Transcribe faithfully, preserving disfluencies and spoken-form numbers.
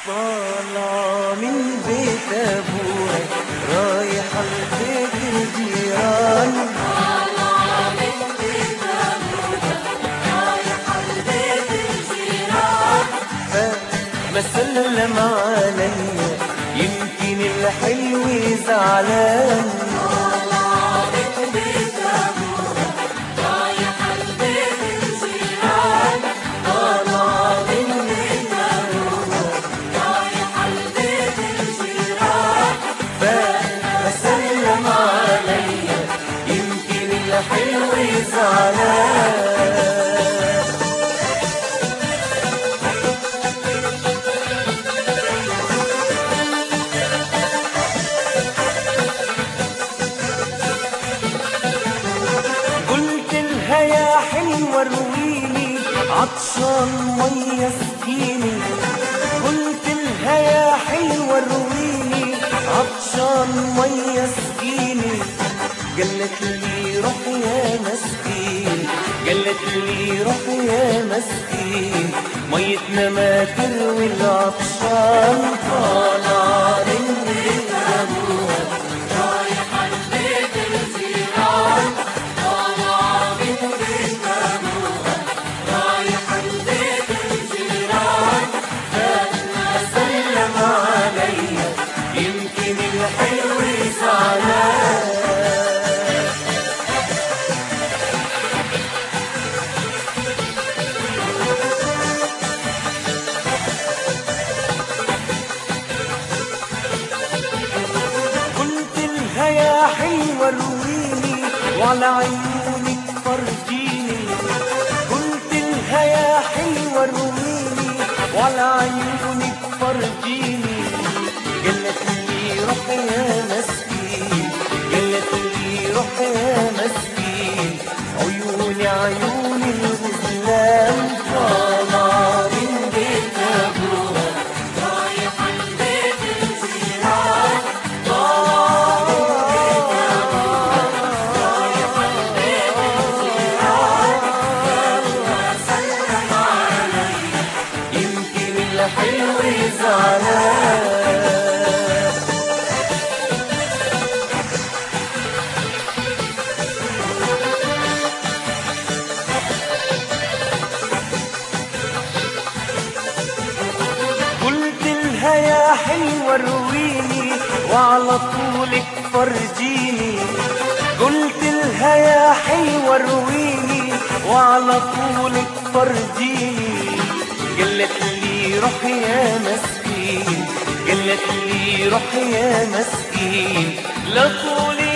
طالعة من بيت أبوها رايحة لبيت الجيران، طالعة من بيت أبوها رايحة لبيت الجيران. فما سلم عليا يمكن الحلو زعلان. طالعة من بيت أبوها رايحة لبيت الجيران. طالعة من بيت أبوها رايحة لبيت الجيران. فما سلم عليا يمكن الحلو زعلان. ورويني عطشان مية سقيني، قلت لها يا حلوة رويني عطشان مية سقيني. قالت لي روح يا مسكين، قالت لي روح يا مسكين، ميتنا ما تروي العطشان. طالعة من بيت أبوها رايحة لبيت الجيران. طالعة من بيت أبوها رايحة لبيت الجيران. فما سلم عليا يمكن الحلو زعلان. يا حلوة رويني وعلى عيونك فرجيني، قلت لها يا حلوة رويني وعلى عيونك فرجيني. قالت لي روح يا مسكين، قالت لي روح يا مسكين، عيوني عيون الغزلان. طالعة من بيت أبوها رايحة لبيت الجيران. حلو زعلان. قلت لها يا حلوة رويني وعلى طولك فرجيني، قلت لها يا حلوة رويني وعلى طولك فرجيني. قالت لي روح يا مسكين، قالت لي روح يا مسكين، لا طول